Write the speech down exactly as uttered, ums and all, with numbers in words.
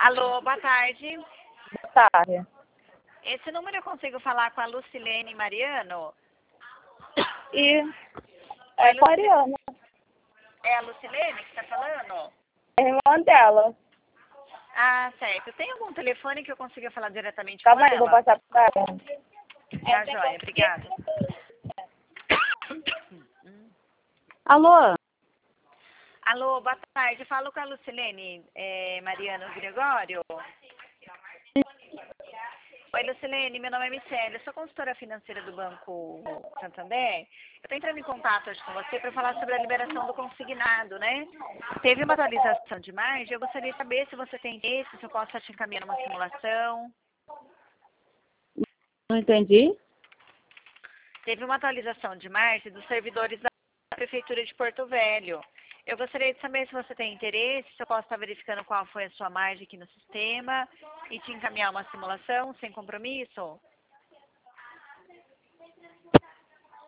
Alô, boa tarde. Boa tarde. Esse número eu consigo falar com a Lucilene Mariano? E Oi, é Luci- coreana. É a Lucilene que está falando? É irmã dela. Ah, certo. Tem algum telefone que eu consiga falar diretamente com Calma aí, eu vou ela? passar pra ela. Tá joia, obrigada. Alô? Alô, boa tarde. Falo com a Lucilene é, Mariano Gregório. Oi, Lucilene, meu nome é Michele, eu sou consultora financeira do Banco Santander. Eu estou entrando em contato hoje com você para falar sobre a liberação do consignado, né? Teve uma atualização de margem, eu gostaria de saber se você tem interesse, se eu posso te encaminhar uma simulação. Não entendi. Teve uma atualização de margem dos servidores da Prefeitura de Porto Velho. Eu gostaria de saber se você tem interesse, se eu posso estar verificando qual foi a sua margem aqui no sistema e te encaminhar uma simulação sem compromisso.